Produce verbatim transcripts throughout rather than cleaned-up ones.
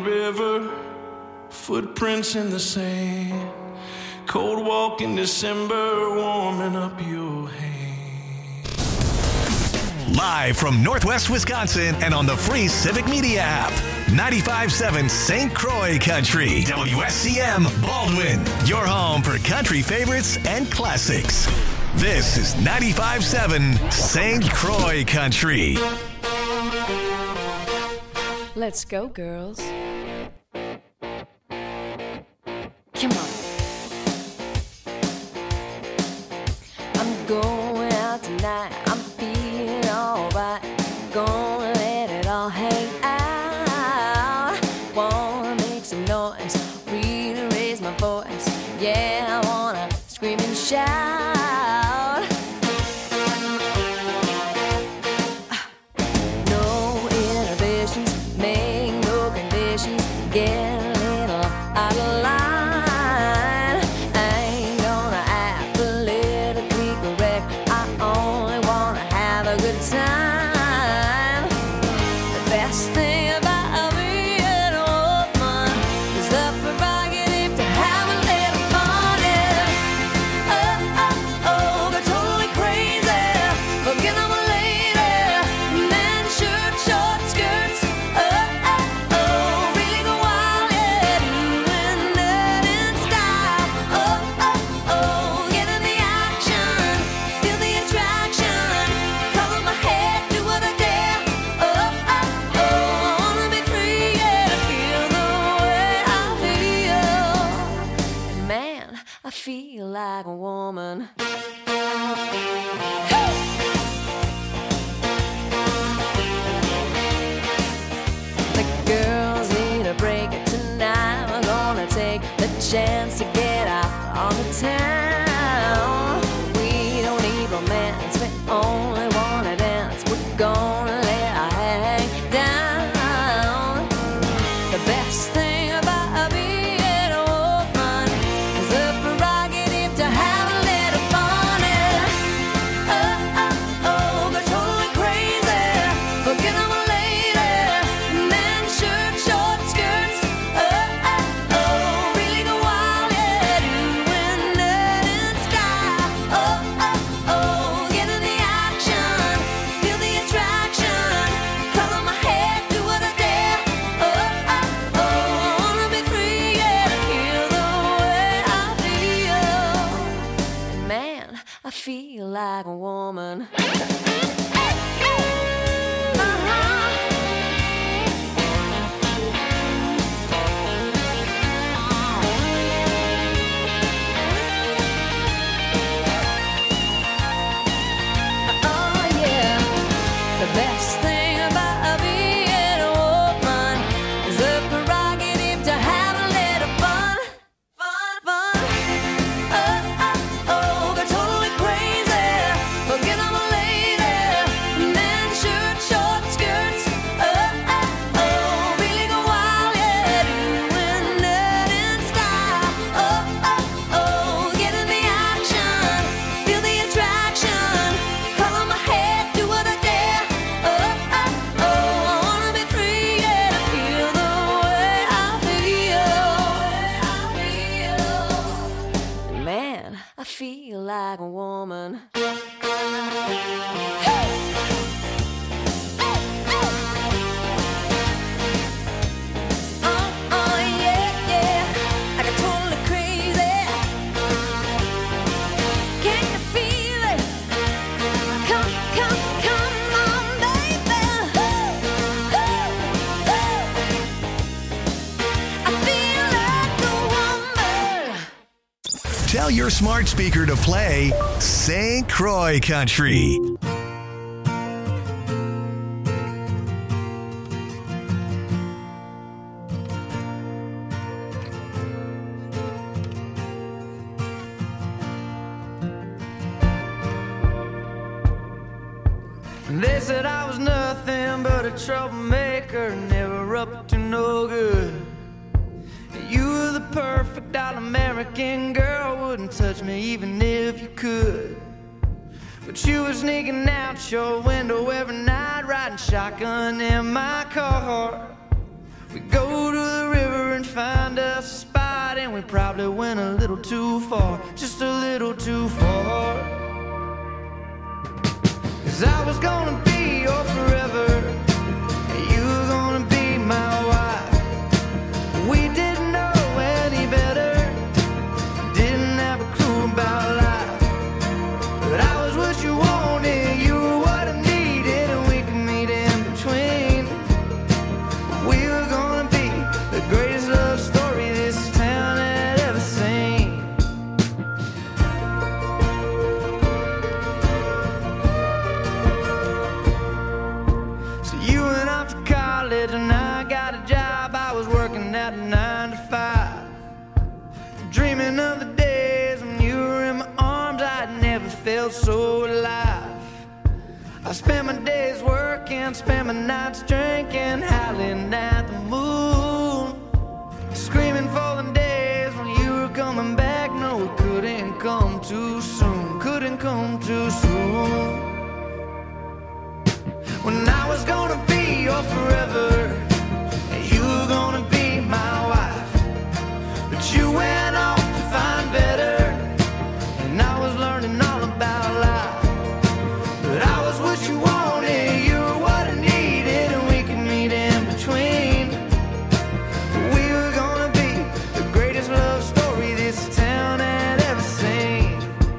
river, footprints in the sand, cold walk in December, warming up your hand. Live from Northwest Wisconsin and on the free Civic Media app. ninety-five point seven Saint Croix Country. W S C M Baldwin. Your home for country favorites and classics. This is ninety-five point seven Saint Croix Country. Let's go, girls. Come on. I'm going out tonight. I'm feeling alright. Gonna let it all hang out. Wanna make some noise, really raise my voice. Yeah, I wanna scream and shout. No inhibitions, make no conditions. Get a little out of line. I ain't gonna act politically correct. I only wanna have a good time. The best thing about being a woman is the prerogative to have a little fun. Yeah. Oh, oh, oh, they're totally crazy. Forget I'm a lady. Men, shirt, short skirts. Oh, oh, oh, really go wild. Yeah, doing that in style. Oh, oh, oh, get in the action. Feel the attraction. Color my head, do what I dare. Oh, oh, oh, I wanna be free, yeah, to feel the way I feel. Man, I feel like a woman. The girls need a break tonight. We're gonna take the chance to get out on the town. We don't need romance, we only wanna dance. We're gonna let our hair hang down. The best thing about being a woman is the prerogative to have a little fun. Yeah. Oh, oh, oh, they're totally crazy. Forget I'm a lady. Men, shirt, short skirts. Oh, oh, oh, really go wild. Yeah, doing that in style. Oh, oh, oh, get in the action. Feel the attraction. Color my head, do what I dare. Oh, oh, oh, I wanna be free, yeah, to feel the way I feel. Man, I feel like a woman. Oh yeah, the best thing about being a woman is the prerogative to have a little fun, fun, fun. Oh, oh, oh, they're totally crazy. Forget I'm a lady. Men, shirt, short skirts. Oh, oh, oh, really go wild, yeah, doing that in style. Oh, oh, oh, get in the action. Feel the attraction. Color my head, do what I dare. Oh, oh, oh, I wanna be free, yeah, to feel the way I feel. Man, I feel like a woman. Oh, oh, yeah, yeah, I got totally crazy. Can you feel it? Come, come, come on, baby. I feel like a woman. Tell your smart speaker to play Saint Croix Country. They said I was nothing but a troublemaker, never up to no good. You were the perfect all-American girl, wouldn't touch me even if you could. But you were sneaking out your window every night, riding shotgun in my car. We go to the we probably went a little too far, just a little too far. 'Cause I was gonna be your forever, and you were gonna be my wife. We didn't know any better, didn't have a clue about life, but I was what you wanted, you were what I needed, and we could meet in between. We were gonna be the greatest love story this town had ever seen. So you went off to college and I got a job. I was working at a nine to five, dreaming of the days when you were in my arms. I'd never felt so alive. I spent my days working, spent my nights drinking, howling at the moon, screaming for the days when you were coming back. No, it couldn't come too soon, couldn't come too soon. When I was gonna be your forever, and you were gonna be my wife, but you went off to find better, and I was learning all about life. But I was what you wanted, you were what I needed, and we could meet in between. We were gonna be the greatest love story this town had ever seen.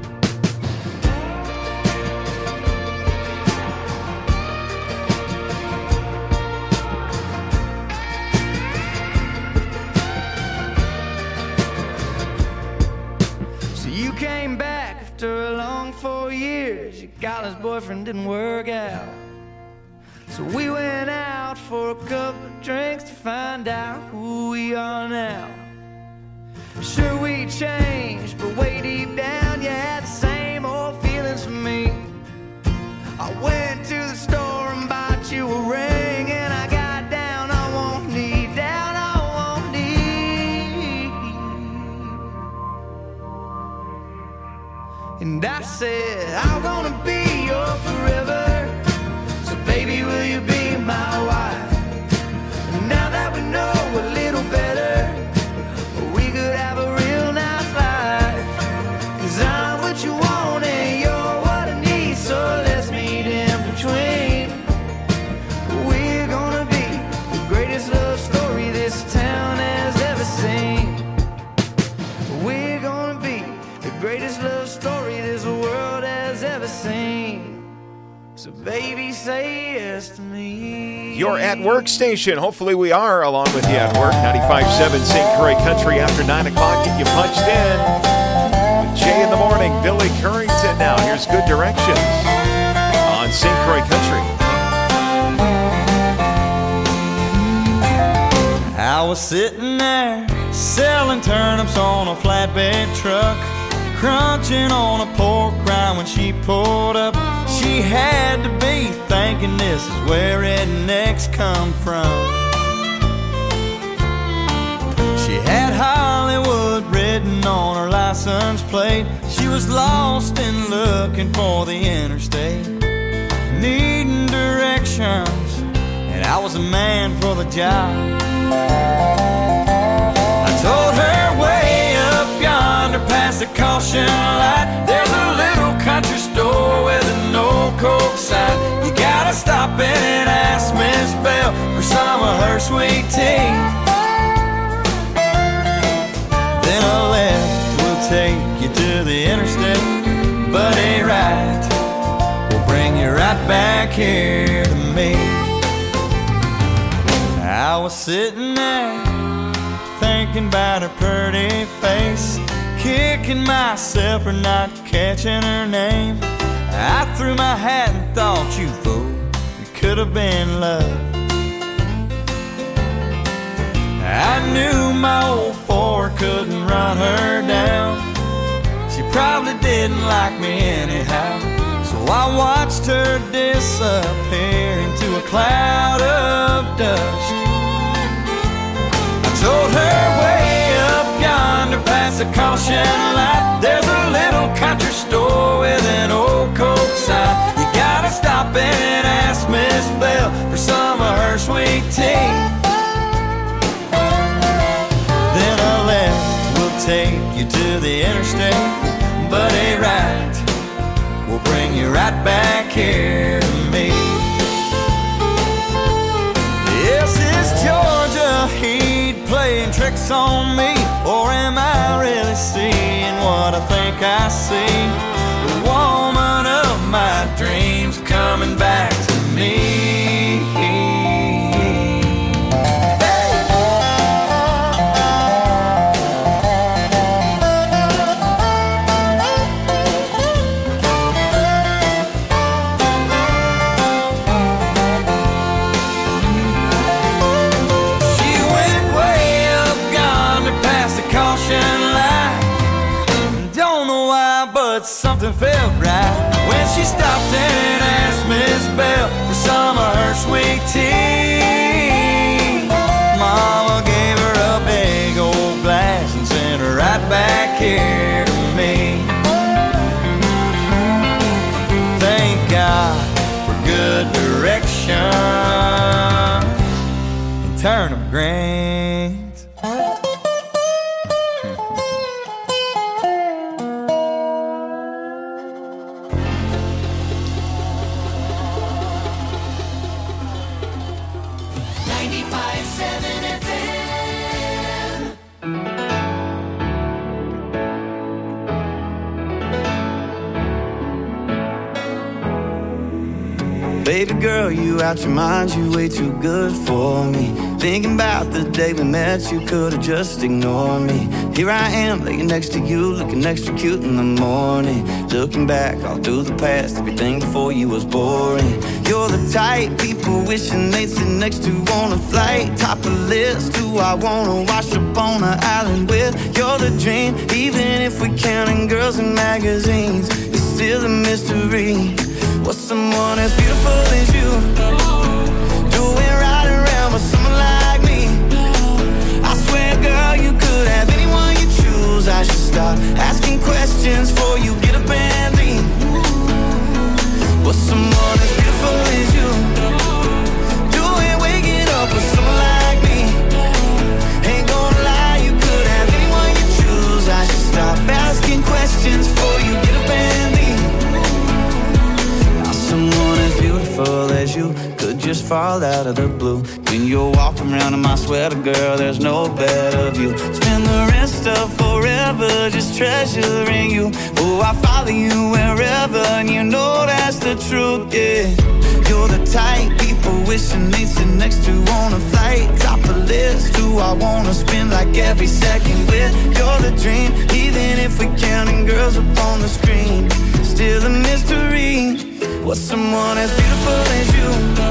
So you came back after a long four years. Your college boyfriend didn't work out, so we went out for a couple of drinks to find out who we are now. Sure, we changed, but way deep down you had the same old feelings for me. I went to the store and bought you a ring, and I got down on one knee, down on one knee, and I said, I'm gonna be your forever, so baby, will you be my wife? And now that we know a little better, we could have a real nice life. 'Cause I'm what you want and you're what I need, so let's meet in between. We're gonna be the greatest love story this town has ever seen. We're gonna be the greatest love story this world has ever seen. So baby, say yes to me. Your at work station. Hopefully we are along with you at work. ninety-five point seven Saint Croix Country after nine o'clock. Get you punched in. With Jay in the morning, Billy Currington now. Here's Good Directions on Saint Croix Country. I was sitting there selling turnips on a flatbed truck, crunching on a pork rind when she pulled up. She had to be thinking this is where rednecks come from. She had Hollywood written on her license plate. She was lost and looking for the interstate, needing directions, and I was a man for the job. I told her way up yonder past the caution light, there's a little country store with an old Coke sign. You gotta stop in and ask Miss Bell for some of her sweet tea. Then a left will take you to the interstate, but a right will bring you right back here to me. I was sitting there thinking about her pretty face, kicking myself for not catching her name. I threw my hat and thought, you fool, it could have been love. I knew my old Ford couldn't run her down. She probably didn't like me anyhow, so I watched her disappear into a cloud of dust. I told her way up yonder past the caution light, there's a little country store with an old Coke sign. You gotta stop in and ask Miss Bell for some of her sweet tea. Then a left will take you to the interstate, but a right will bring you right back here to me. Yes, is Georgia heat playing tricks on me, or am I really seeing what I think I see? The woman of my dreams coming back to me. Something felt right when she stopped and asked Miss Bell for some of her sweet tea. Mama gave her a big old glass and sent her right back here to me. Thank God for good direction and turnip greens. Baby girl, you out your mind, you way too good for me. Thinking about the day we met, you could've just ignored me. Here I am, laying next to you, looking extra cute in the morning. Looking back all through the past, everything before you was boring. You're the type people wishing they'd sit next to on a flight. Top of the list, who I wanna wash up on an island with. You're the dream, even if we're counting girls in magazines. It's still a mystery. What's someone as beautiful as you doing right around with someone like me? I swear, girl, you could have anyone you choose. I should stop asking questions before you get up and leave. What's someone as beautiful as you doing waking up with someone like me? Ain't gonna lie, you could have anyone you choose. I should stop asking questions before you get up and leave. Someone as beautiful as you could just fall out of the blue. When you're walking around in my sweater, girl, there's no better view. Spend the rest of forever just treasuring you. Oh, I follow you wherever, and you know that's the truth, yeah. You're the type people wishing they'd sit next to on a flight. Top of the list, who I wanna spend like every second with. You're the dream, even if we're counting girls up on the screen. Still a mystery. What's someone as beautiful as you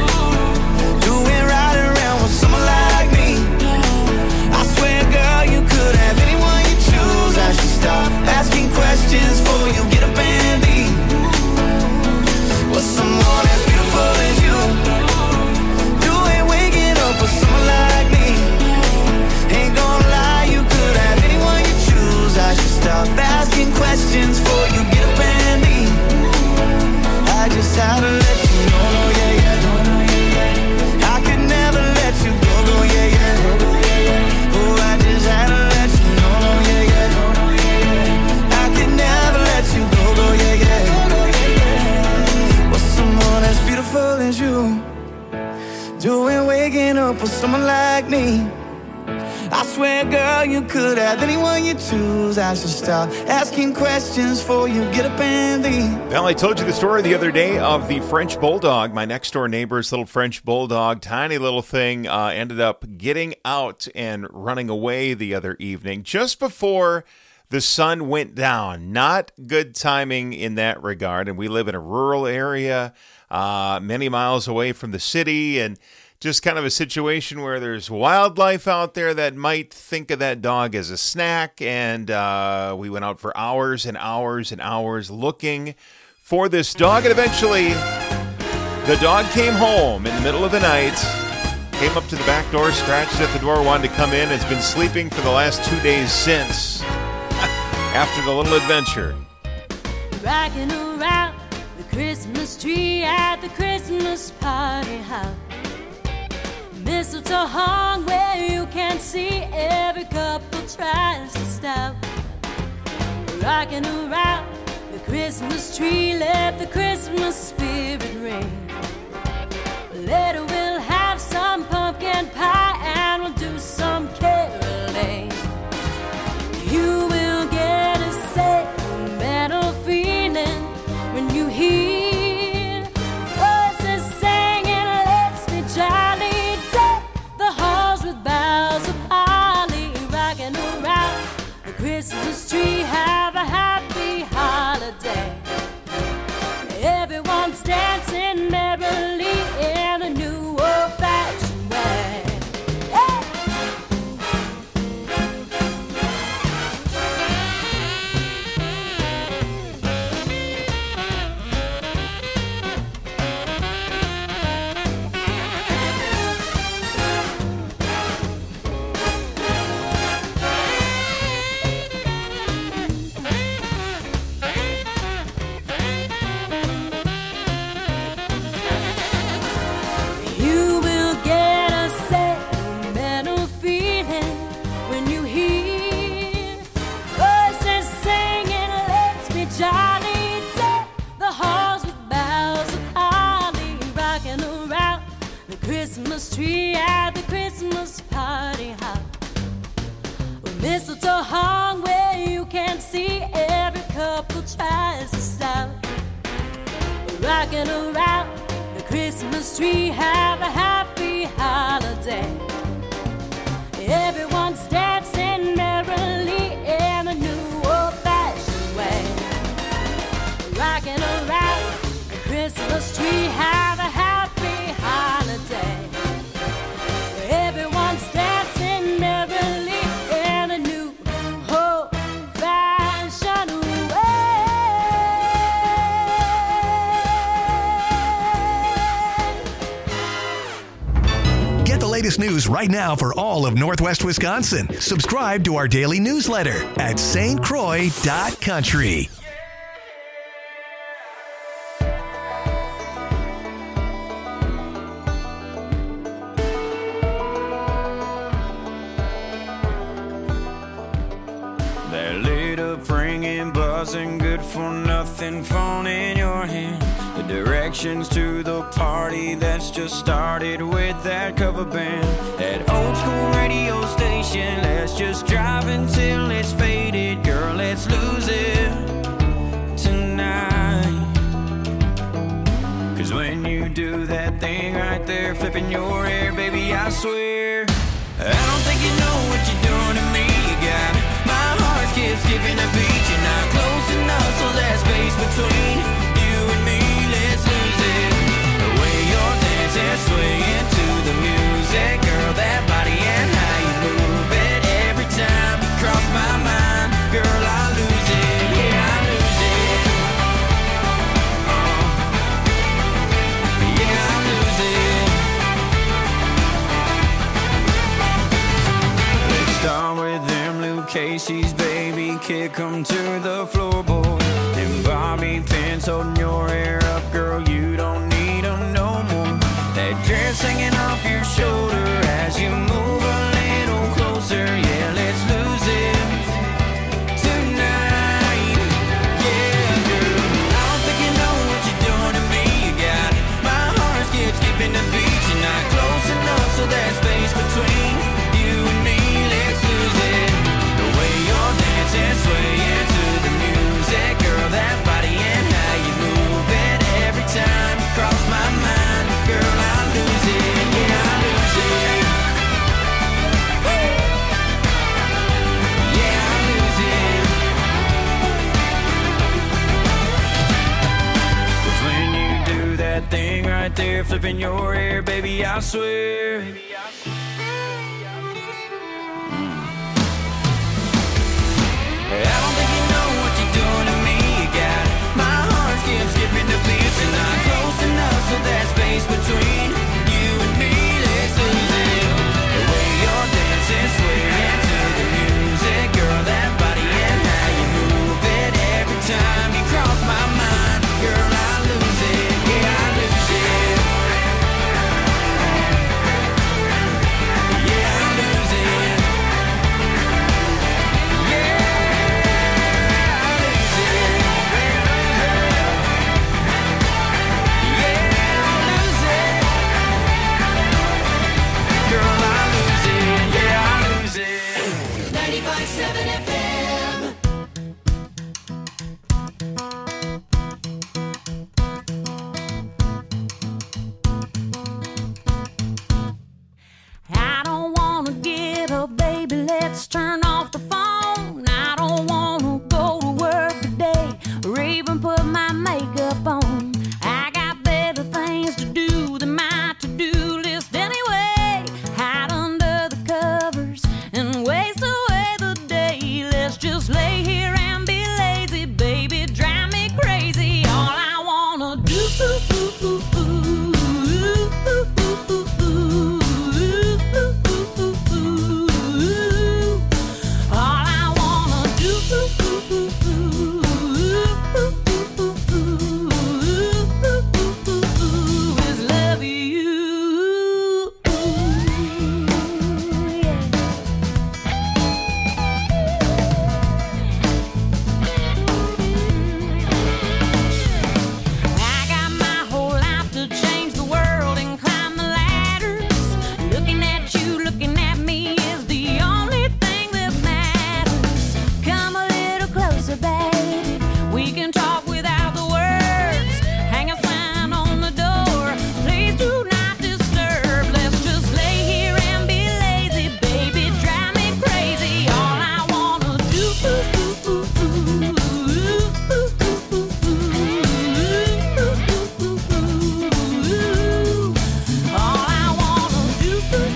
doing right around with someone like me? I swear, girl, you could have anyone you choose. I should stop asking questions before you get up and leave. What's someone as beautiful as you doing waking up with someone like me? Ain't gonna lie, you could have anyone you choose. I should stop asking questions before you get up and leave. I just had to let you know, no, yeah, yeah. I could never let you go, no, yeah, yeah. Oh, I just had to let you know, no, yeah, yeah. I could never let you go, no, yeah, yeah. What's someone as beautiful as you doing waking up with someone like me? I swear, girl, you could have anyone you choose. I should stop asking questions before you get up and leave. Well, I told you the story the other day of the French Bulldog. My next door neighbor's little French Bulldog, tiny little thing, uh, ended up getting out and running away the other evening just before the sun went down. Not good timing in that regard. And we live in a rural area, uh, many miles away from the city, and just kind of a situation where there's wildlife out there that might think of that dog as a snack. And uh, we went out for hours and hours and hours looking for this dog. And eventually, the dog came home in the middle of the night, came up to the back door, scratched at the door, wanted to come in, has been sleeping for the last two days since, after the little adventure. Rocking around the Christmas tree at the Christmas party house. Mistletoe hung where you can see every couple tries to stop. Rocking around the Christmas tree, let the Christmas spirit ring. Later we'll have some pumpkin pie and we'll do some caroling. You will get a sentimental feeling when you hear voices singing, let's be jolly, deck the halls with boughs of holly. Rocking around the Christmas tree, have a happy holiday. Everyone's dancing merrily in a new old-fashioned way. Hey! You will get a sentimental feeling when you hear voices singing, let's be jolly, deck the halls with boughs of holly. Rocking around the Christmas tree at the Christmas party hop. With mistletoe hung where you can see, every couple tries to stop. Rocking around the Christmas tree, have a happy holiday. Everyone's dancing merrily in a new old-fashioned way. Rocking around the Christmas tree, have a happy holiday. Everyone's dancing merrily in a new old-fashioned way. Get the latest news right now for all of Northwest Wisconsin. Subscribe to our daily newsletter at S T Croix dot country. That lit up ringing, buzzing, good for nothing phone in your hand. The directions to the party that's just started with that cover band. That old school radio station, let's just drive until it's faded. Girl, let's lose it tonight. Cause when you do that thing right there, flipping your hair, baby, I swear I don't think you know what you're doing to me. You got my heart skips skipping a beat. You're not close enough, so there's space between you and me. Let's lose it. The way you're dancing, swaying to the music, girl, that body and how you move it. Every time you cross my mind, girl, I lose it. Yeah, I lose it. Uh, yeah, I lose it. Let's start with them Luke Casey's, baby. Kick 'em to the floorboard. And bobby pins holding your hair up, girl, you don't need 'em no more. That dress hanging off your shoulder as you move a little closer. Yeah, let's lose it tonight. Yeah, girl, I don't think you know what you're doing to me. You got my heart skips skipping the beat. You're not close enough, so there's space between you and me. Let's lose it. The way you're dancing, swaying to the music, girl, that body and how you move it. Every time you cross my mind, girl, I lose it. Yeah, I lose it. Woo! Yeah, I lose it. 'Cause when you do that thing right there, flipping your hair, baby, I swear I don't think you know what you're doing to me. You got my heart skips skipping the beats. You're not close enough, so there's space between you and me. Let's lose it. The way you're dancing, swaying to the music, girl, that body and how you move it. Every time you cross my mind, girl, I lose it. Yeah, I lose it. let's turn off the phone. I don't wanna go to work today or even put my makeup on. I got better things to do than my to-do list anyway. Hide under the covers and waste away the day. Let's just lay here and be lazy, baby, drive me crazy. All I wanna do, all I wanna do is love you. I got my whole life to change the world and climb the ladders. Looking at you, looking at me is the only thing that matters. Come a little closer, baby. We can talk without the words. Hang a sign on the door. Please do not disturb. Let's just lay here and be lazy, baby. Drive me crazy. All I wanna do. All I wanna do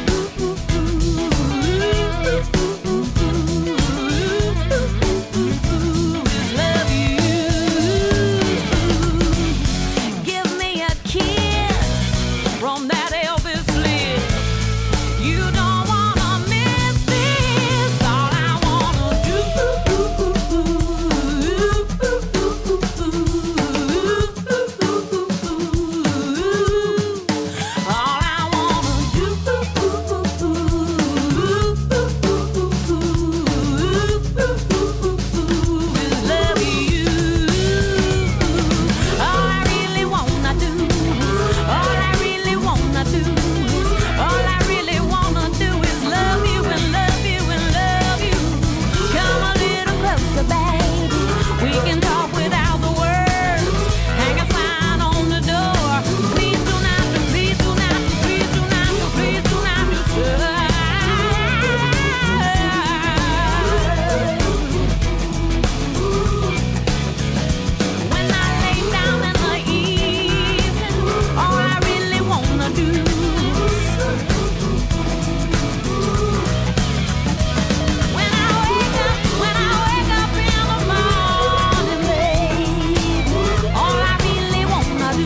is love you. Give me a kiss from that Elvis lips. You don't wanna miss this. All I wanna do. All I wanna do is love you. All I really wanna do, all I really wanna do, all I really wanna do is love you and love you and love you. Come a little closer, baby. We can talk without the words. Hang a sign on the door. Please do not, please do not, please do not, please do not disturb. When I lay down in the evening, all I really wanna do. When I wake up, when I wake up in the morning, baby, all I really wanna do.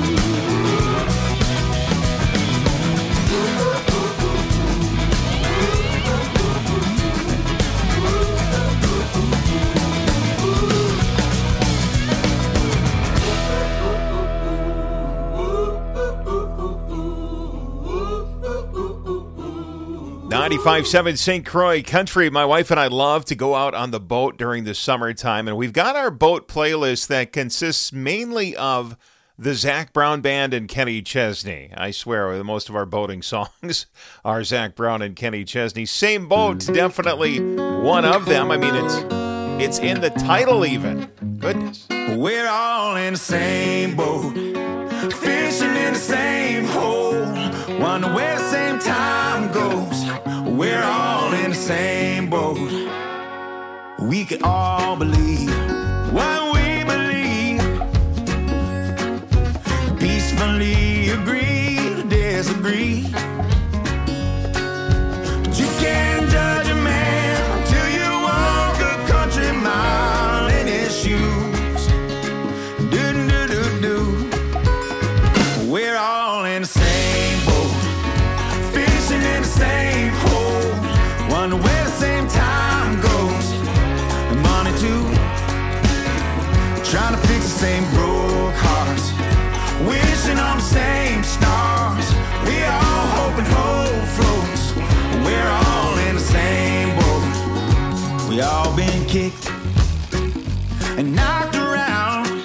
ninety-five point seven Saint Croix Country. My wife and I love to go out on the boat during the summertime, and we've got our boat playlist that consists mainly of the Zac Brown Band and Kenny Chesney. I swear, most of our boating songs are Zac Brown and Kenny Chesney. Same boat, definitely one of them. I mean, it's it's in the title even. Goodness. We're all in the same boat, fishing in the same hole, wonder where the same time goes. We're all in the same boat. We can all believe what we believe, peacefully agree to disagree. But you can't judge a man till you walk a country mile in his shoes. Do do do do. We're all in the same boat, fishing in the same hole, wonder where the same time goes. And money too, trying to fix the same broke hearts, wishing on the same stars. We all hope and hope floats. We're all in the same boat. We all been kicked and knocked around,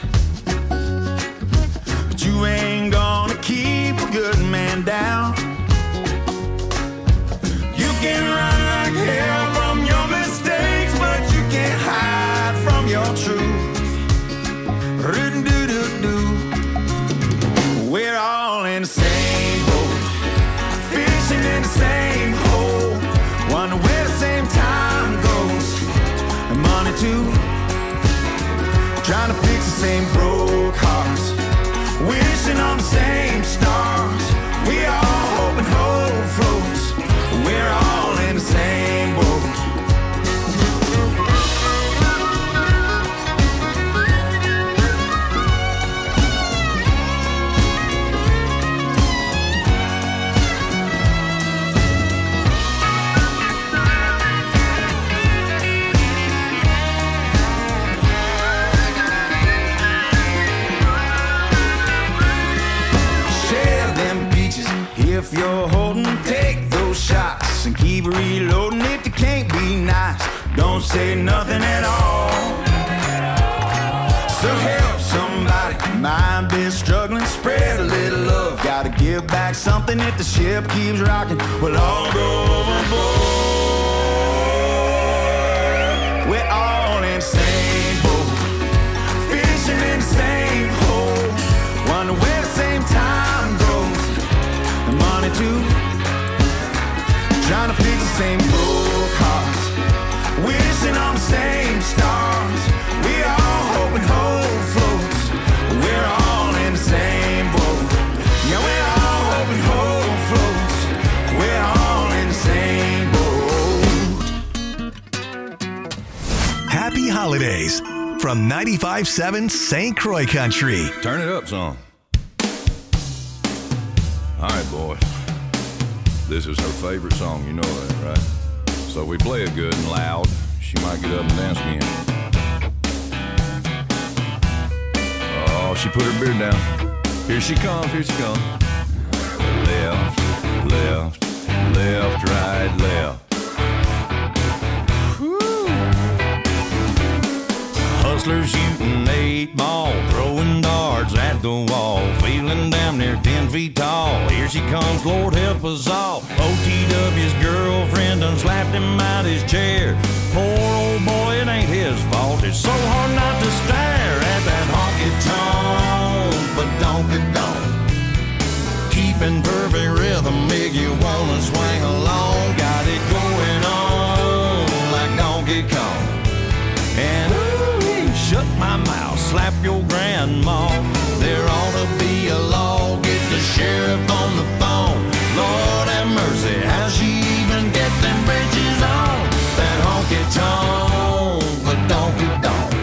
but you ain't gonna keep a good man down. You can run like hell from your mistakes, but you can't hide from your truth. Ru-do-do-do. We're all in the same boat, fishing in the same hole, wonder where the same time money too. Trying to fix the same broke hearts, wishing on the same stars. We all hope and hope floats. We're all in the same boat. If you're holding, take those shots and keep reloading. If you can't be nice, don't say nothing at all. So help somebody, mind been struggling, spread a little love. Gotta give back something if the ship keeps rocking. We'll all go overboard. We're all in the same boat, fishing in the same hole, wonder where the same time goes. Money too, trying to fix the same broke hearts, wishing on the same stars. We all hope and hope floats. We're all in the same boat. Yeah, we're all hope and hope floats. We're all in the same boat. Happy holidays from ninety-five point seven Saint Croix Country. Turn it up some. All right, boys. This is her favorite song, you know that, right? So we play it good and loud. She might get up and dance again. Oh, she put her beard down. Here she comes, here she comes. Left, left, left, right, left. Hustlers shooting eight ball, throwing darts at the wall, feeling damn near ten feet tall. Here she comes, Lord help us all. O T W's girlfriend done slapped him out his chair. Poor old boy, it ain't his fault. It's so hard not to stare at that honky-tonk, but donk-a-donk. Keeping perfect rhythm, make you wanna swing along. Got it going on like Donkey Kong. And shut my mouth, slap your grandma. There ought to be a law, get the sheriff on the phone. Lord have mercy, how she even get them bridges on? That honky-tonk, but donkey-donk.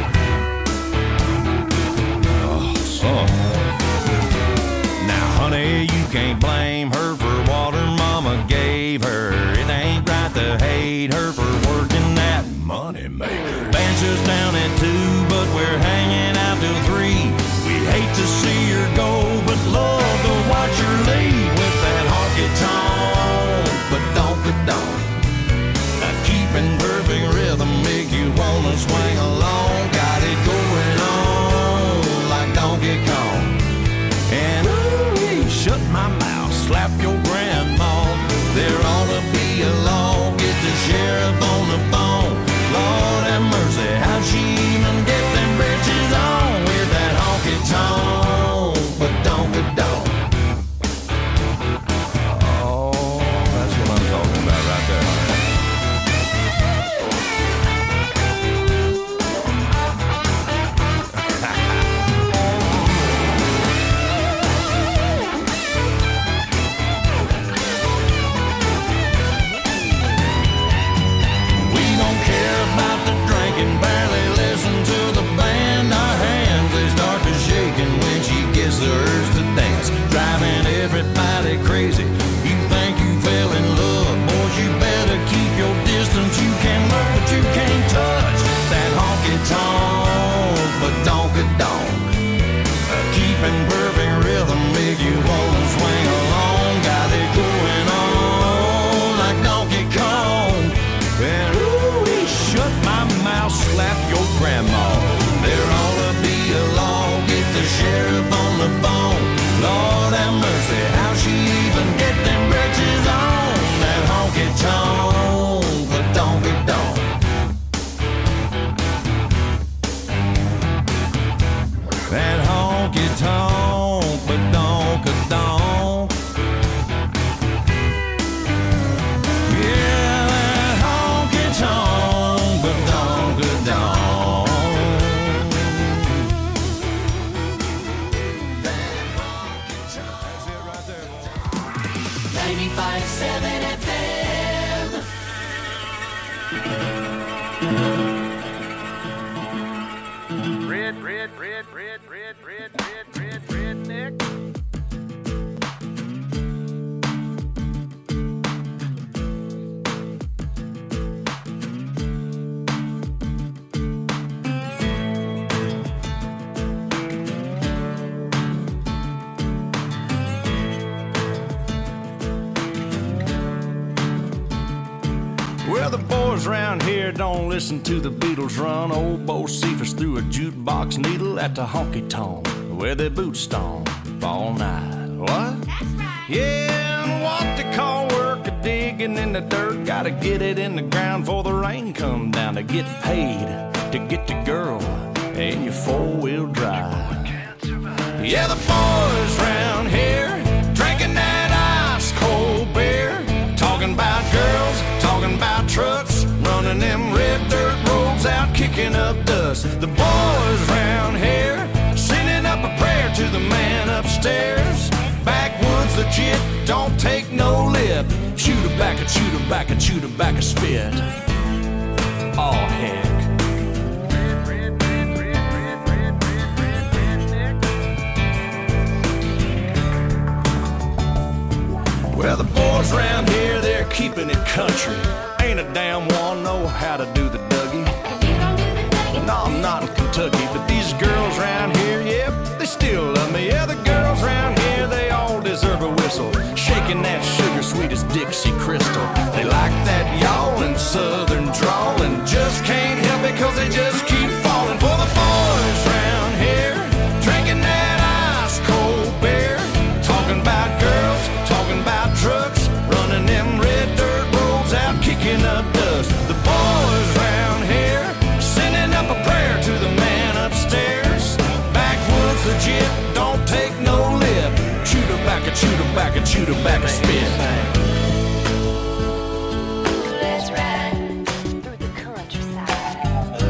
Oh, son. Now, honey, you can't blame her for what her mama gave her. It ain't right to hate her for working that money maker. Band's just down at two, but we're hanging out till three. We hate to see her go, but love to watch her leave with that honky-tonk, but donk-a-donk. Now keeping perfect rhythm make you wanna swing along. Got it going on like Donkey Kong. And ooh, shut my mouth, slap your grandma. There ought to be a law, get the sheriff on the phone. Lord have mercy, how'd she even get them britches on with that honky-tonk, but donk-a-donk. Oh, that's what I'm talking about right there. We don't care about the drinking, barely listen to the band. Our hands, they start to shaking when she gets the urge to dance, driving everybody crazy. You think you fell in love, boys, you better keep your distance. You can look, but you can't touch that honky-tonk, but donk-a-donk. Uh, keeping perfect rhythm make you wanna swing along. Got it going on like Donkey Kong. And ooh, shut my mouth, slap your grandma. There ought to be a law, get the sheriff on the phone. Lord have mercy, how she even get them britches on? That honky-tonk, but donk-a-donk. That honky-tonk, but donk-a-donk. Yeah, that honky-tonk, but donk-a-donk. Red, red, red, red, red, red, red, red, redneck. Well, the boys around here don't listen to the Beatles run. Old Bo Cephas threw a jukebox needle at the honky-tonk where they boot stomp all night. What? That's right. Yeah, and what they call work a digging in the dirt. Gotta get it in the ground before the rain come down to get paid, to get the girl in your four-wheel drive. Yeah, the boys around here drinking that ice-cold beer, talking about girls, talking about trucks, running them red dirt roads out, kicking up dust. The boys round here sending up a prayer to the man upstairs. Backwoods legit, don't take no lip. Shoot her back, a shoot her back, a shoot her back, a spit. Oh heck. Well, the boys around here, they're keeping it country. Ain't a damn one know how to do the Dougie. No, I'm not in Kentucky, but these girls around here, yep, they still love me. Yeah, the girls around here, they all deserve a whistle. Shaking that sugar sweet as Dixie Crystal. They like that yawling southern drawl and just can't help it cause they just keep falling for the boys around here. Drinking that ice cold beer, talking about girls, talking about trucks, running them red dirt roads out, kicking up dust. The boys round here sending up a prayer to the man upstairs. Backwoods legit, don't take no lip. Shoot her back, a shoot her back, a shoot her back, a spit. Let's ride through the countryside.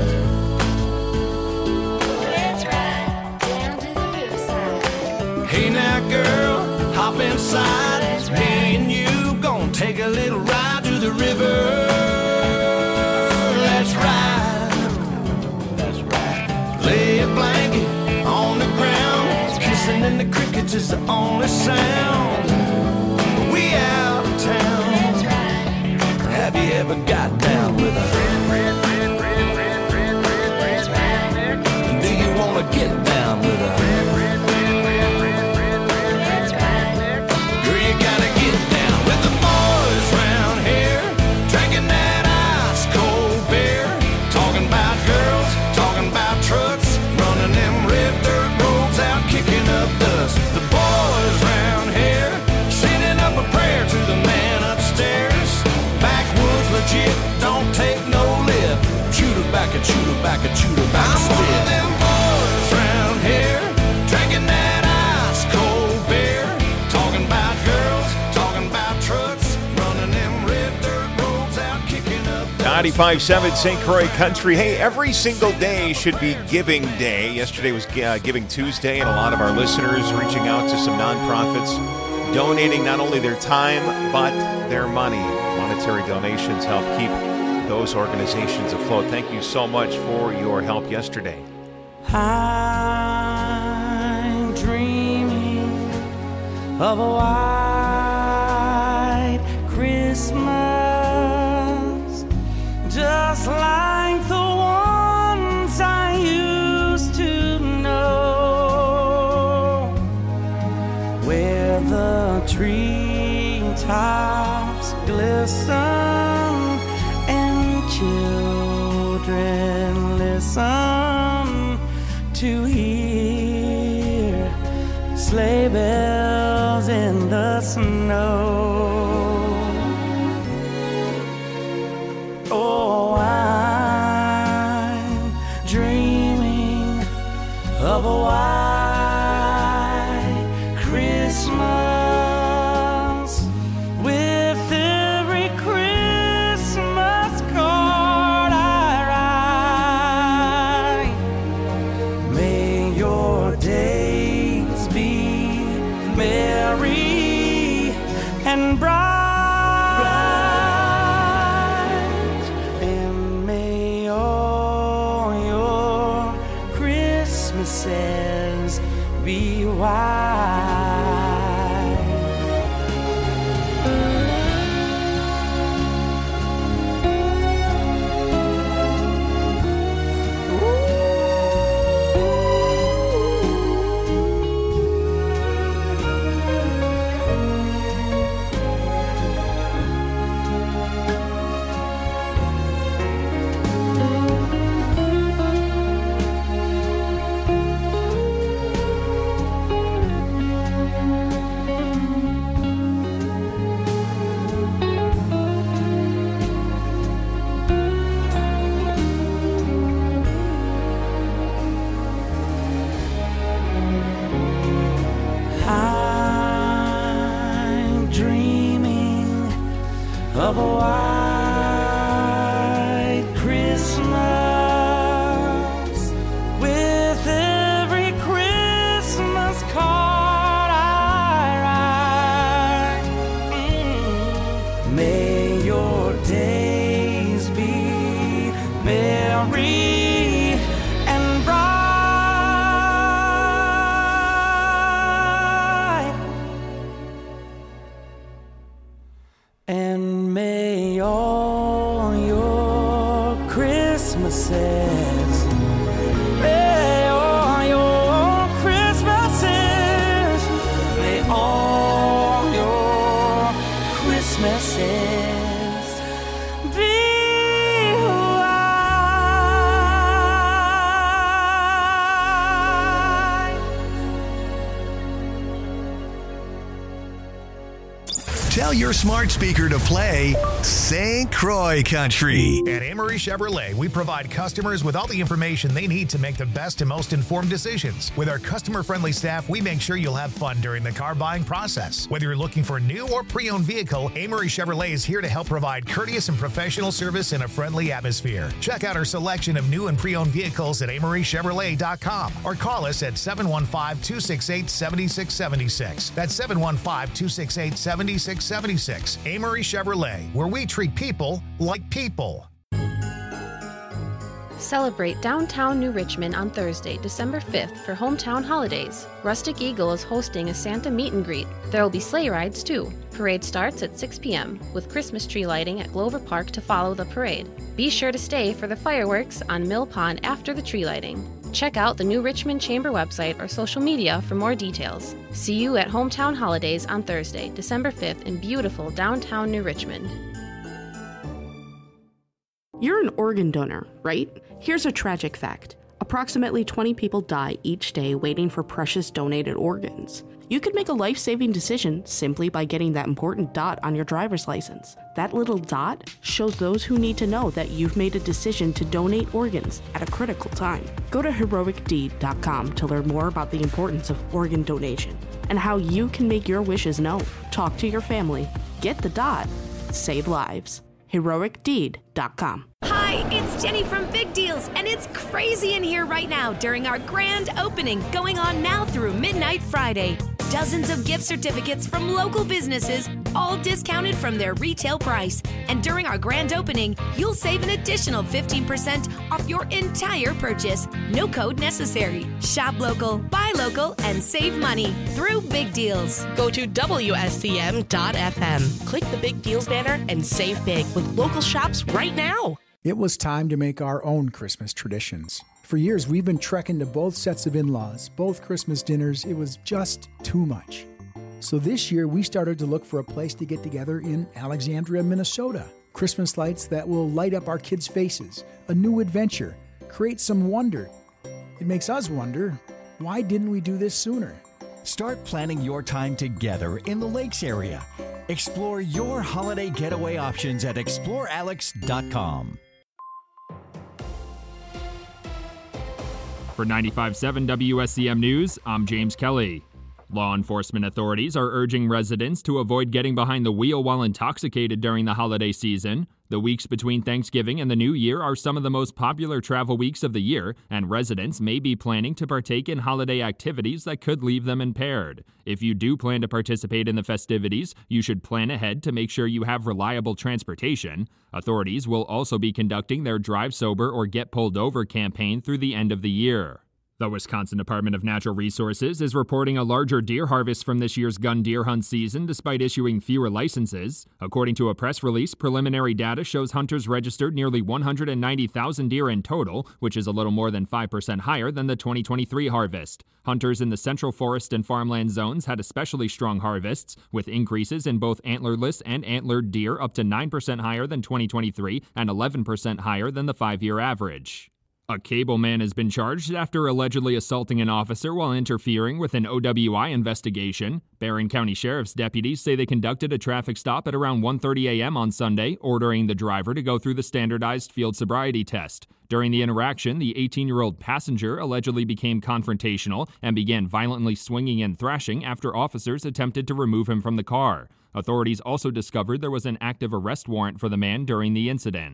Let's ride down to the riverside. Hey now girl, hop inside. Me and you gon' take a little ride to the river. Let's ride. Let's ride. Lay a blanket on the ground. Kissing in the crickets is the only sound. We out of town. Let's ride. Have you ever got down with a red, red, red, red, red, red, red, Let's ride. red? Do you wanna get down with a red, red, red, red, red, red, red? Let's ride. Girl, you gotta get down with the boys round here, drinking that ice cold beer, talking about girls, talking about trucks, running them red dirt roads out, kicking up dust. The boys round here sending up a prayer to the man upstairs. Backwoods legit, don't take no lip. Shoot her back and shoot her back and shoot her back. I'm one of them boys round here, drinking that ice cold beer, talking about girls, talking about trucks, running them red dirt roads out, kicking up dust. ninety-five seven Saint Croix Country. Hey, every single day should be Giving Day. Yesterday was uh, Giving Tuesday, and a lot of our listeners reaching out to some nonprofits, donating not only their time, but their money. Monetary donations help keep those organizations afloat. Thank you so much for your help yesterday. I'm dreaming of a white Christmas, just like the ones I used to know, where the treetops glisten and children listen to hear sleigh bells in the snow. Oh, I'm dreaming of a white Christmas, with every Christmas card I write. May merry and bright. And may all your Christmases, may all your Christmases, may all your Christmases be Tell your smart speaker to play Saint Croix Country. At Amory Chevrolet, we provide customers with all the information they need to make the best and most informed decisions. With our customer-friendly staff, we make sure you'll have fun during the car buying process. Whether you're looking for a new or pre-owned vehicle, Amory Chevrolet is here to help provide courteous and professional service in a friendly atmosphere. Check out our selection of new and pre-owned vehicles at amory chevrolet dot com or call us at seven one five, two six eight, seven six seven six. That's seven one five, two six eight, seven six seven six. Amory Chevrolet, where we treat people like people. Celebrate downtown New Richmond on Thursday, December fifth for Hometown Holidays. Rustic Eagle is hosting a Santa meet and greet. There will be sleigh rides too. Parade starts at six p.m. with Christmas tree lighting at Glover Park to follow the parade. Be sure to stay for the fireworks on Mill Pond after the tree lighting. Check out the New Richmond Chamber website or social media for more details. See you at Hometown Holidays on Thursday, December fifth in beautiful downtown New Richmond. You're an organ donor, right? Here's a tragic fact. Approximately twenty people die each day waiting for precious donated organs. You could make a life-saving decision simply by getting that important dot on your driver's license. That little dot shows those who need to know that you've made a decision to donate organs at a critical time. Go to heroic deed dot com to learn more about the importance of organ donation and how you can make your wishes known. Talk to your family. Get the dot. Save lives. heroic deed dot com. Hi, it's Jenny from Big Deals, and it's crazy in here right now during our grand opening going on now through midnight Friday. Dozens of gift certificates from local businesses, all discounted from their retail price. And during our grand opening, you'll save an additional fifteen percent off your entire purchase. No code necessary. Shop local, buy local, and save money through Big Deals. Go to W S C M dot F M. Click the Big Deals banner and save big with local shops right now. It was time to make our own Christmas traditions. For years, we've been trekking to both sets of in-laws, both Christmas dinners. It was just too much. So this year, we started to look for a place to get together in Alexandria, Minnesota. Christmas lights that will light up our kids' faces, a new adventure, create some wonder. It makes us wonder, why didn't we do this sooner? Start planning your time together in the Lakes area. Explore your holiday getaway options at explore alex dot com. For ninety-five point seven W S C M News, I'm James Kelly. Law enforcement authorities are urging residents to avoid getting behind the wheel while intoxicated during the holiday season. The weeks between Thanksgiving and the New Year are some of the most popular travel weeks of the year, and residents may be planning to partake in holiday activities that could leave them impaired. If you do plan to participate in the festivities, you should plan ahead to make sure you have reliable transportation. Authorities will also be conducting their Drive Sober or Get Pulled Over campaign through the end of the year. The Wisconsin Department of Natural Resources is reporting a larger deer harvest from this year's gun deer hunt season despite issuing fewer licenses. According to a press release, preliminary data shows hunters registered nearly one hundred ninety thousand deer in total, which is a little more than five percent higher than the twenty twenty-three harvest. Hunters in the central forest and farmland zones had especially strong harvests, with increases in both antlerless and antlered deer up to nine percent higher than twenty twenty-three and eleven percent higher than the five-year average. A cable man has been charged after allegedly assaulting an officer while interfering with an O W I investigation. Barron County Sheriff's deputies say they conducted a traffic stop at around one thirty a.m. on Sunday, ordering the driver to go through the standardized field sobriety test. During the interaction, the eighteen-year-old passenger allegedly became confrontational and began violently swinging and thrashing after officers attempted to remove him from the car. Authorities also discovered there was an active arrest warrant for the man during the incident.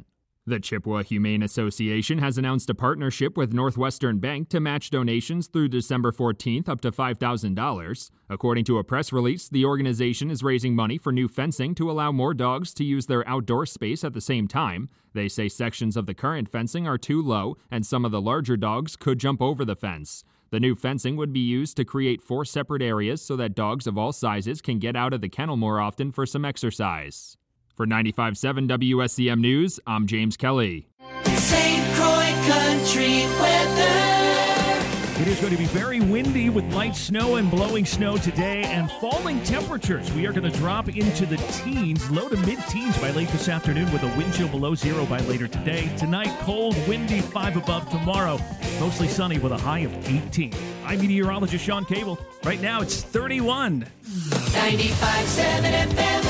The Chippewa Humane Association has announced a partnership with Northwestern Bank to match donations through December fourteenth up to five thousand dollars. According to a press release, the organization is raising money for new fencing to allow more dogs to use their outdoor space at the same time. They say sections of the current fencing are too low and some of the larger dogs could jump over the fence. The new fencing would be used to create four separate areas so that dogs of all sizes can get out of the kennel more often for some exercise. For ninety-five point seven W S C M News, I'm James Kelly. Saint Croix Country weather. It is going to be very windy with light snow and blowing snow today and falling temperatures. We are going to drop into the teens, low to mid-teens by late this afternoon with a wind chill below zero by later today. Tonight, cold, windy, five above tomorrow. Mostly sunny with a high of eighteen. I'm meteorologist Sean Cable. Right now, it's thirty-one. ninety-five point seven F M.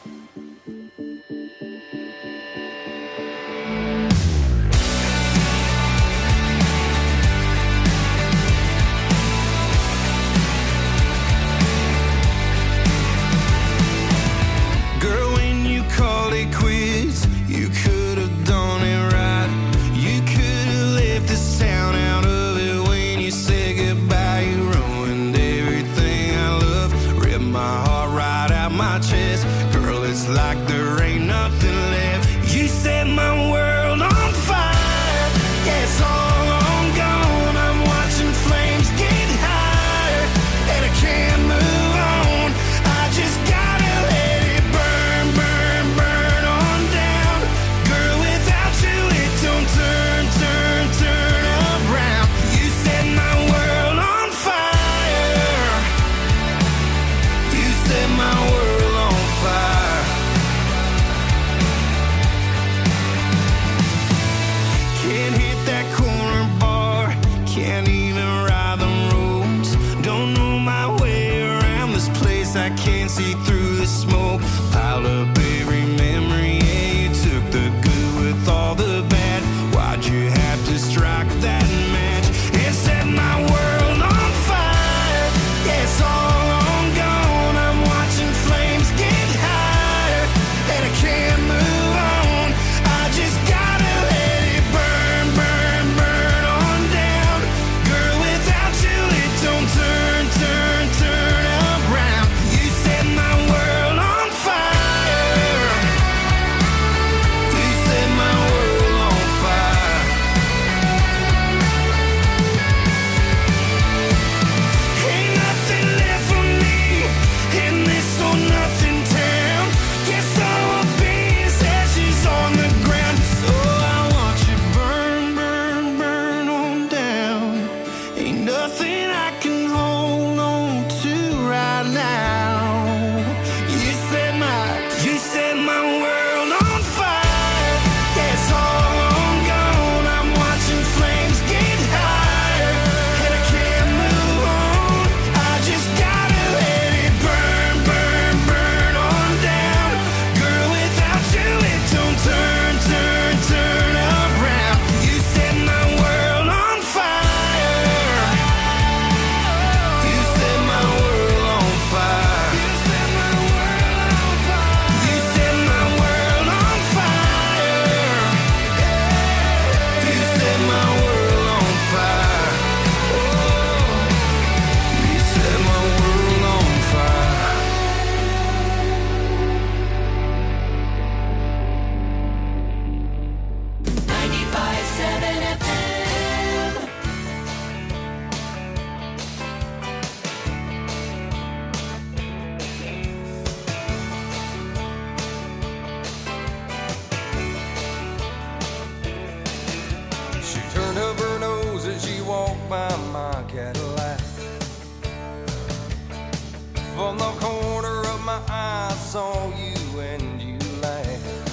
Called it quits. You could have done it right. You could have left the sound out of it when you said goodbye. You ruined everything I love. Ripped my heart right out my chest. Girl, it's like there ain't nothing left. You set my world on fire. Yeah, it's all on gone. I'm watching flames get higher, and I can't move on. I just gotta let it burn, burn, burn on down. Girl, without you it don't turn, turn, turn around. You set my world on fire. You set my world on fire. Can't hit that corner bar. Can't even ride the roads. Don't know my way around this place. I can't see through the smoke. Piled up every memory. Yeah, you took the good with all the bad. Why'd you have to strike that match? It set my world on fire. Yeah, it's all on gone. I'm watching flames get higher, and I can't move on. I just gotta let it burn, burn, burn on down. Girl, without you it don't turn, turn, turn around. You set my world on fire. You set my world on fire. Ain't nothing left for me in this or nothing town. Guess all I'll be is ashes on the ground. So I watch it burn, burn, burn on down. Ain't nothing I can hold on to right now. You set my, you set my world on fire. Yeah, it's all on gone. I'm watching flames get higher, and I can't move on. I just gotta let it burn, burn, burn on down. Girl, without you it don't turn, turn, turn around. You set my world on fire. You set my world on fire. You set my world on fire. You set my world on fire. You set my world on fire. You set my world on fire. ninety-five point seven F M. She turned up her nose as she walked by my Cadillac. From the corner of my eye, I saw you and you laughed.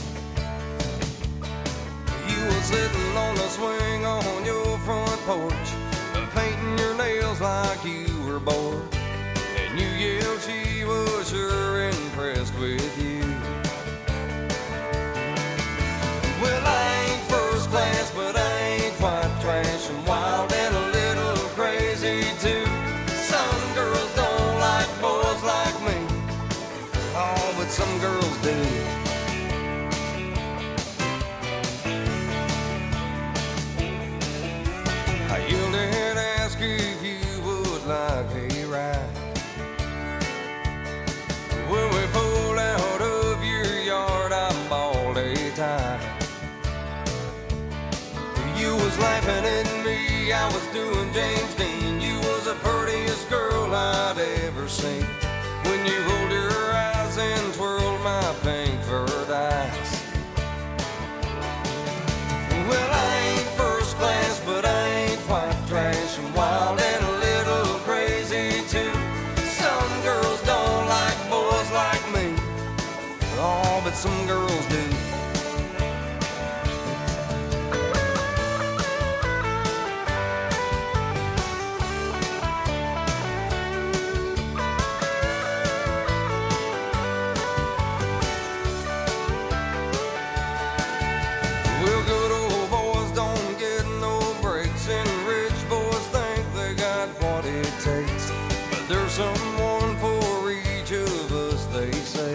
You were sitting on the swing on your front porch, painting your nails like you were bored. And you yelled she was sure impressed with you. Well, I ain't first class, but I ain't quite trash. I'm wild and a little crazy too. Some girls don't like boys like me. Oh, but some girls do. was laughing at me, I was doing James Dean. You was the prettiest girl I'd ever seen. When you rolled your eyes and twirled my pink furred eyes. Well, I ain't first class, but I ain't quite trash and wild and a little crazy too. Some girls don't like boys like me. Oh, but some girls do. Well, good old boys don't get no breaks, and rich boys think they got what it takes. But there's someone for each of us, they say.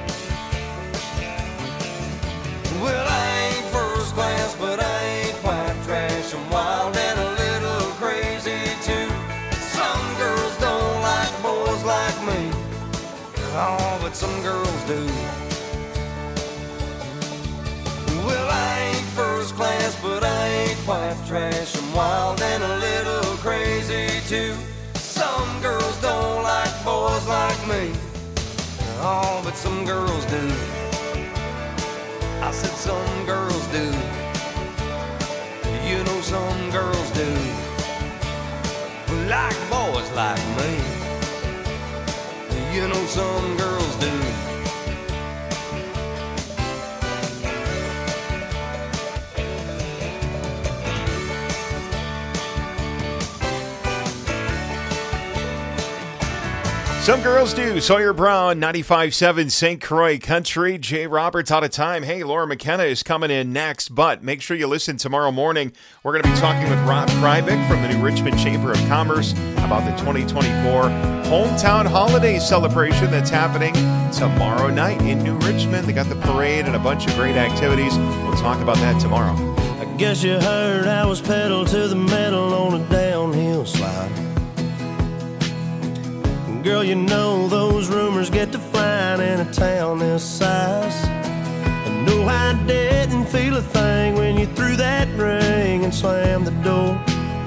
Well, I ain't first class, but I ain't quite trash. I'm wild and a little crazy too. Some girls don't like boys like me. Oh, but some girls do. Well, I ain't first class, but I ain't quite trash. I'm wild and a little crazy too. Some girls don't like boys like me. Oh, but some girls do. I said some girls do. You know some girls do. Like boys like me. You know some girls do. Some girls do. Sawyer Brown, ninety-five point seven Saint Croix Country. Jay Roberts out of time. Hey, Laura McKenna is coming in next, but make sure you listen tomorrow morning. We're going to be talking with Rob Freibeck from the New Richmond Chamber of Commerce about the twenty twenty-four Hometown Holiday Celebration that's happening tomorrow night in New Richmond. They got the parade and a bunch of great activities. We'll talk about that tomorrow. I guess you heard I was pedal to the metal on a downhill slide. Girl, you know those rumors get to flying in a town this size. And no, I didn't feel a thing when you threw that ring and slammed the door.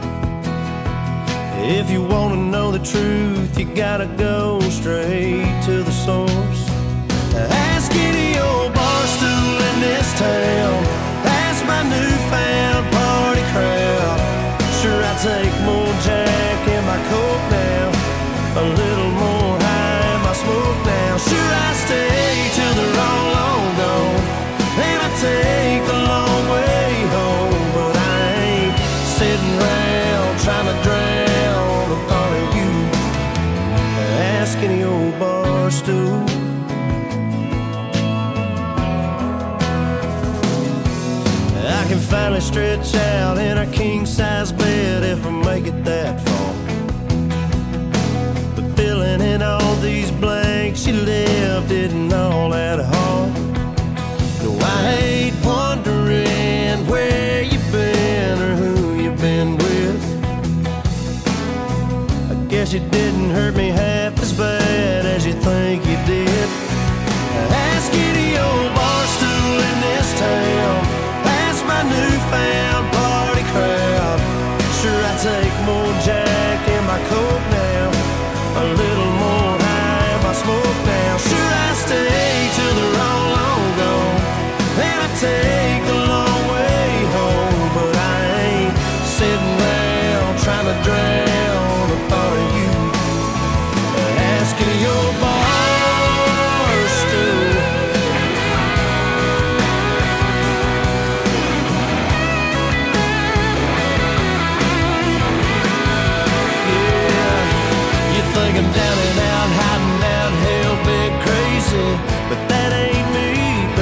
If you want to know the truth, you gotta go straight to the source. Ask any old bar stool in this town. Ask my newfound party crowd. Sure, I take more Jack in my Coke now, a little more high in my smoke now. Sure, I stay till they're all long gone, and I take a long way home. But I ain't sitting around trying to drown the thought of you. Ask any old bar stool. I can finally stretch out in a king-size bed if I make it that far. Filling in all these blanks you left isn't all that hard. No, I hate wondering where you've been or who you've been with. I guess you didn't hurt me half as bad as you think you did. Ask any old bar stool in this town. Ask my newfound party crowd. Sure, I take more Jack in my Coke now, a little more high in my smoke now. Sure, I stay till they're all long gone, and I take a long way home. But I ain't sitting around trying to drown the thought of you. Asking your bar stool. Think I'm down and out, hiding out, hell bent crazy, but that ain't me,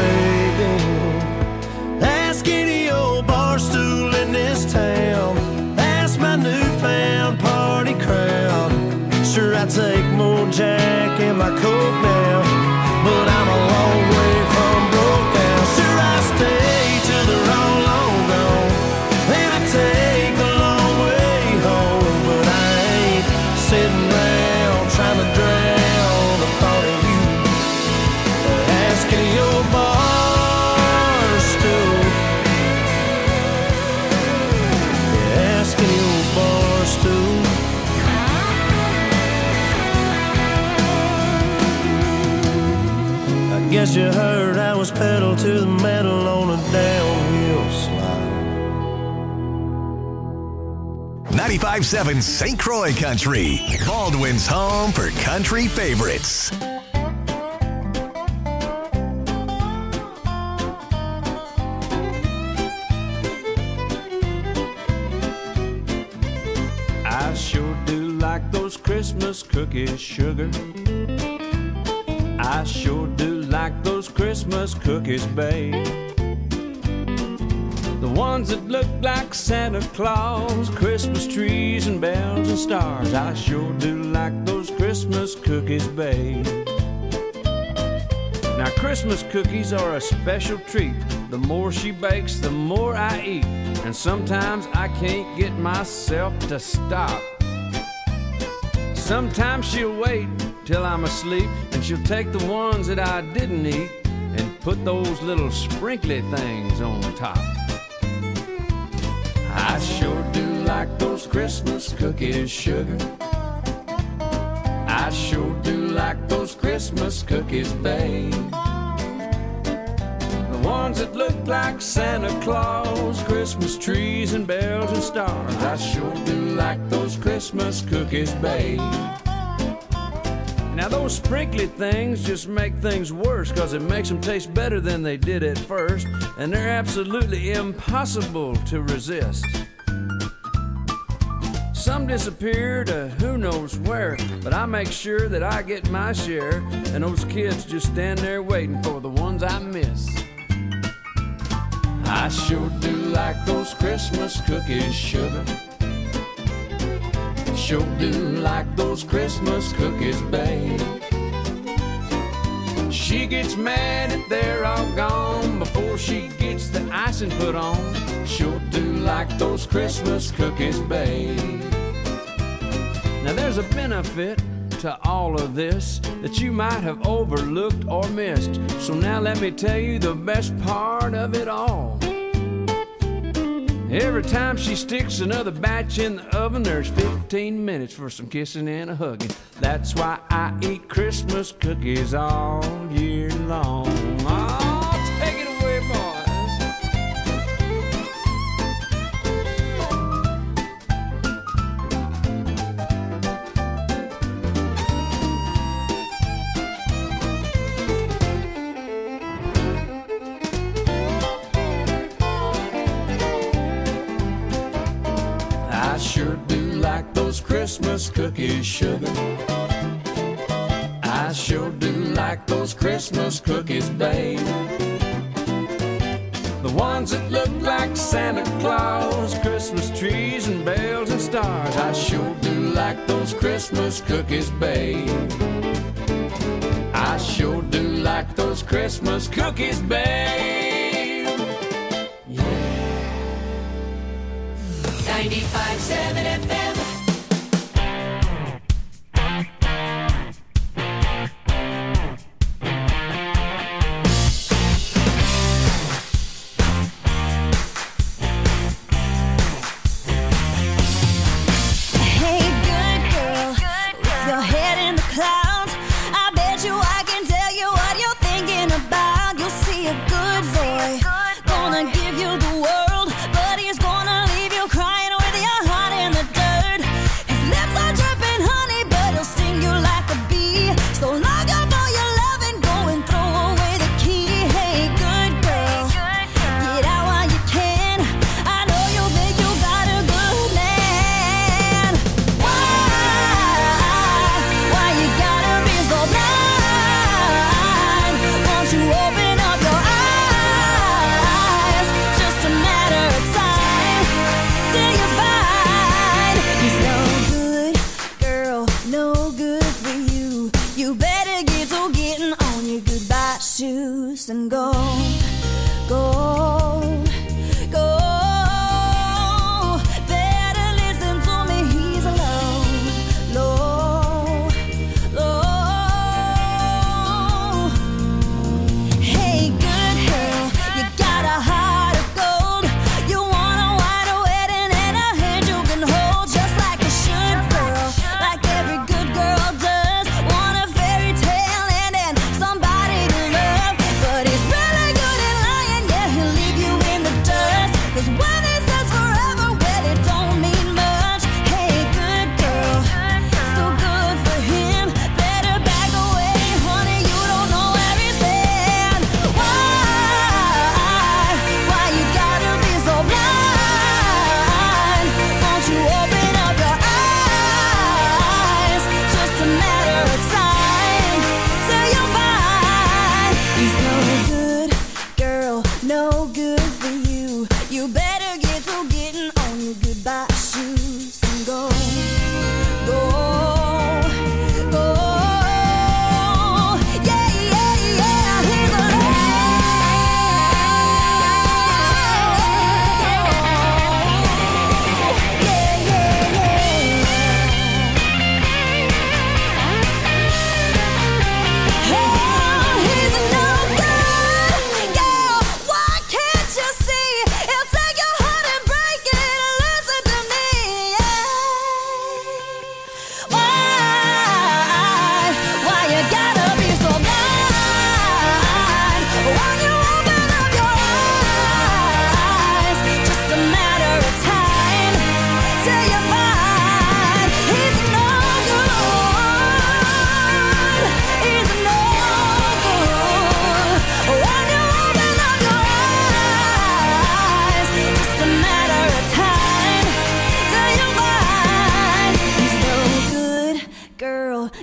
baby. Ask any old bar stool in this town. Ask my newfound party crowd. Sure, I take more Jack in my Coke now, but I'm a long way from broke now. Sure, I stay till they're all long gone, and I take a long way home. But I ain't sitting around trying to drown the thought of you. Asking your bar stool. you heard I was pedal to the metal on a downhill slide. ninety-five point seven Saint Croix Country, Baldwin's home for country favorites. I sure do like those Christmas cookies, sugar. I sure do like those Christmas cookies, babe. The ones that look like Santa Claus, Christmas trees and bells and stars. I sure do like those Christmas cookies, babe. Now Christmas cookies are a special treat. The more she bakes, the more I eat. And sometimes I can't get myself to stop. Sometimes she'll wait till I'm asleep, and she'll take the ones that I didn't eat and put those little sprinkly things on top. I sure do like those Christmas cookies, sugar. I sure do like those Christmas cookies, babe. The ones that look like Santa Claus, Christmas trees and bells and stars. I sure do like those Christmas cookies, babe. Now those sprinkly things just make things worse, 'cause it makes them taste better than they did at first, and they're absolutely impossible to resist. Some disappear to who knows where, but I make sure that I get my share, and those kids just stand there waiting for the ones I miss. I sure do like those Christmas cookies, sugar. Sure do like those Christmas cookies, babe. She gets mad if they're all gone before she gets the icing put on. Sure do like those Christmas cookies, babe. Now there's a benefit to all of this that you might have overlooked or missed. So now let me tell you the best part of it all. Every time she sticks another batch in the oven, there's fifteen minutes for some kissing and a hugging. That's why I eat Christmas cookies all year long. Oh, take it away, boys. I sure do like those Christmas cookies, sugar. I sure do like those Christmas cookies, babe. The ones that look like Santa Claus, Christmas trees and bells and stars. I sure do like those Christmas cookies, babe. I sure do like those Christmas cookies, babe. ninety-five point seven F M. Hey, good girl, with your head in the clouds, I bet you I can tell you what you're thinking about. You'll see a good boy, gonna give you the world, but he's gonna leave you crying with your heart in the dirt.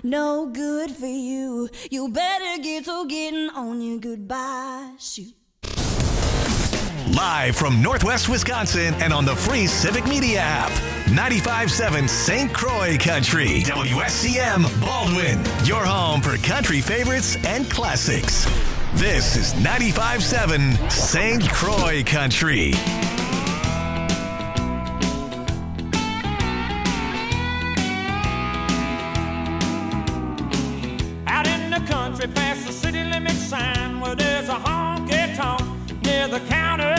no good for you. You better get to getting on your goodbye shoot. Live from Northwest Wisconsin and on the free Civic Media app. ninety-five point seven Saint Croix Country. W S C M Baldwin. Your home for country favorites and classics. This is ninety-five point seven Saint Croix Country. Out in the country past the city limit sign where there's a honky-tonk near the counter